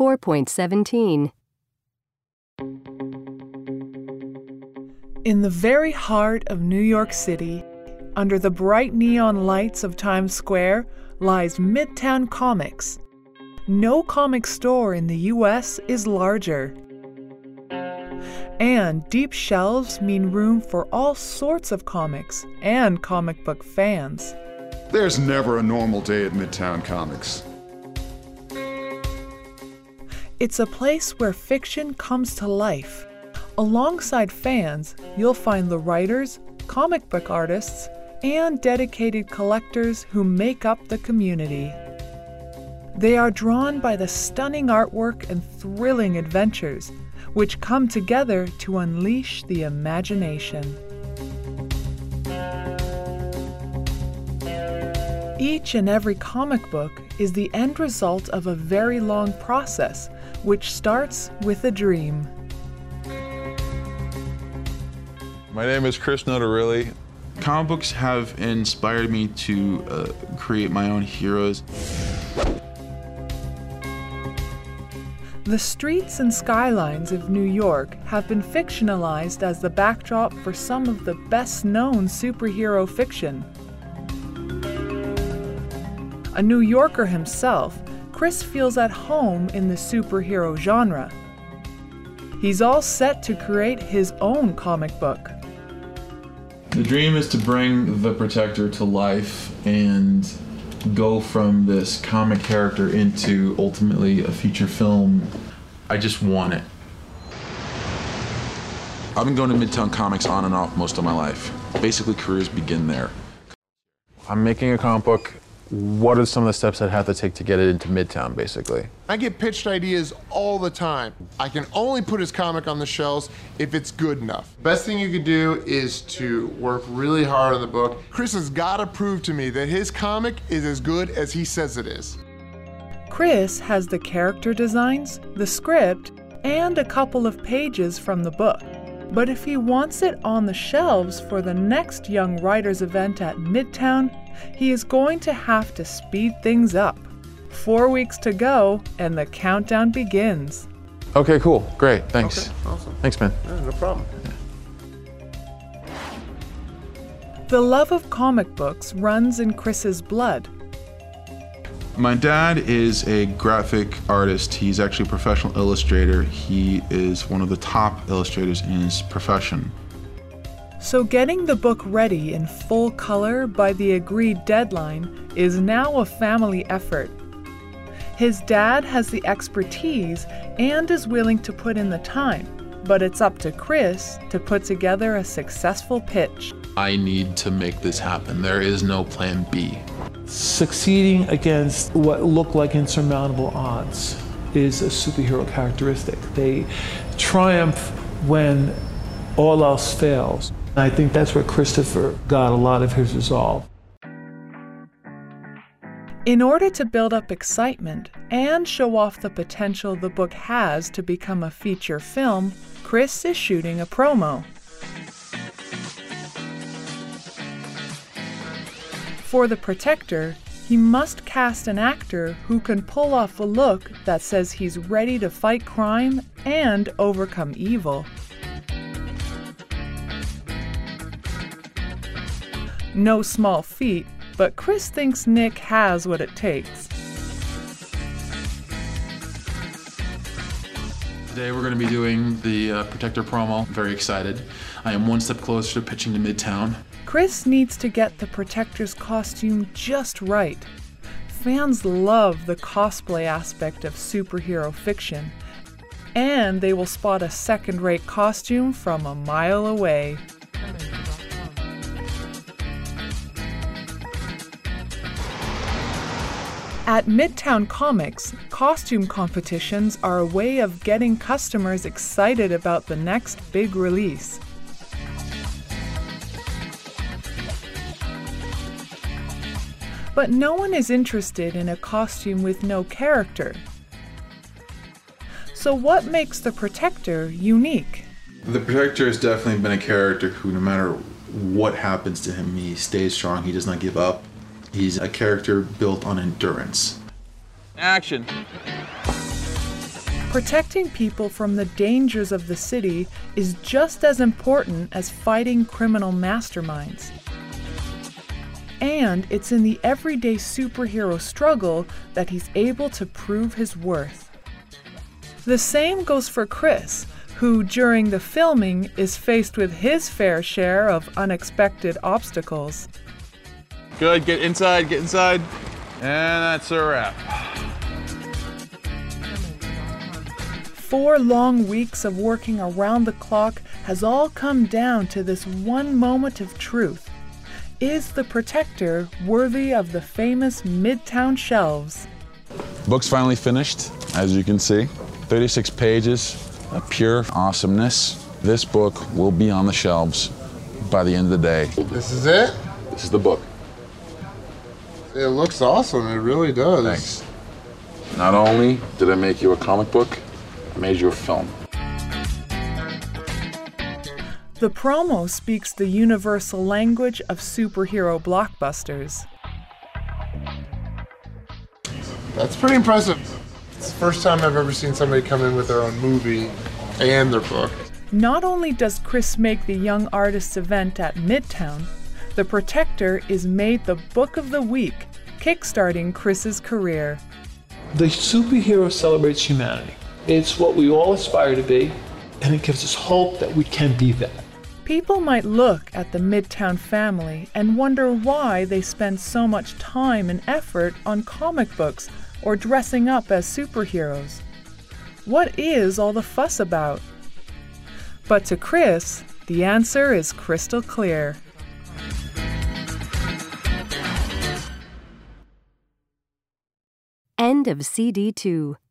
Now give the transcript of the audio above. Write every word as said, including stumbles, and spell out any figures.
four point seventeen. In the very heart of New York City, under the bright neon lights of Times Square, lies Midtown Comics. No comic store in the U S is larger. And deep shelves mean room for all sorts of comics and comic book fans. There's never a normal day at Midtown Comics. It's a place where fiction comes to life. Alongside fans, you'll find the writers, comic book artists, and dedicated collectors who make up the community. They are drawn by the stunning artwork and thrilling adventures, which come together to unleash the imagination. Each and every comic book is the end result of a very long process, which starts with a dream. My name is Chris Notarilli. Comic books have inspired me to uh, create my own heroes. The streets and skylines of New York have been fictionalized as the backdrop for some of the best-known superhero fiction. A New Yorker himself, Chris feels at home in the superhero genre. He's all set to create his own comic book. The dream is to bring the Protector to life and go from this comic character into ultimately a feature film. I just want it. I've been going to Midtown Comics on and off most of my life. Basically, careers begin there. I'm making a comic book. What are some of the steps I'd have to take to get it into Midtown, basically? I get pitched ideas all the time. I can only put his comic on the shelves if it's good enough. Best thing you could do is to work really hard on the book. Chris has got to prove to me that his comic is as good as he says it is. Chris has the character designs, the script, and a couple of pages from the book. But if he wants it on the shelves for the next Young Writers event at Midtown, he is going to have to speed things up. Four weeks to go, and the countdown begins. Okay, cool. Great. Thanks. Okay, awesome. Thanks, man. Yeah, no problem. The love of comic books runs in Chris's blood. My dad is a graphic artist. He's actually a professional illustrator. He is one of the top illustrators in his profession. So getting the book ready in full color by the agreed deadline is now a family effort. His dad has the expertise and is willing to put in the time, but it's up to Chris to put together a successful pitch. I need to make this happen. There is no plan B. Succeeding against what look like insurmountable odds is a superhero characteristic. They triumph when all else fails. I think that's where Christopher got a lot of his resolve. In order to build up excitement and show off the potential the book has to become a feature film, Chris is shooting a promo. For the Protector, he must cast an actor who can pull off a look that says he's ready to fight crime and overcome evil. No small feat, but Chris thinks Nick has what it takes. Today we're going to be doing the uh, Protector promo. I'm very excited. I am one step closer to pitching to Midtown. Chris needs to get the Protector's costume just right. Fans love the cosplay aspect of superhero fiction, and they will spot a second-rate costume from a mile away. At Midtown Comics, costume competitions are a way of getting customers excited about the next big release. But no one is interested in a costume with no character. So what makes the Protector unique? The Protector has definitely been a character who, no matter what happens to him, he stays strong, he does not give up. He's a character built on endurance. Action. Protecting people from the dangers of the city is just as important as fighting criminal masterminds. And it's in the everyday superhero struggle that he's able to prove his worth. The same goes for Chris, who during the filming is faced with his fair share of unexpected obstacles. Good, get inside, get inside. And that's a wrap. Four long weeks of working around the clock has all come down to this one moment of truth. Is the Protector worthy of the famous Midtown shelves? Book's finally finished, as you can see. thirty-six pages of pure awesomeness. This book will be on the shelves by the end of the day. This is it? This is the book. It looks awesome, it really does. Thanks. Not only did I make you a comic book, I made you a film. The promo speaks the universal language of superhero blockbusters. That's pretty impressive. It's the first time I've ever seen somebody come in with their own movie and their book. Not only does Chris make the Young Artists event at Midtown, The Protector is made the book of the week, kickstarting Chris's career. The superhero celebrates humanity. It's what we all aspire to be, and it gives us hope that we can be that. People might look at the Midtown family and wonder why they spend so much time and effort on comic books or dressing up as superheroes. What is all the fuss about? But to Chris, the answer is crystal clear. End of C D two.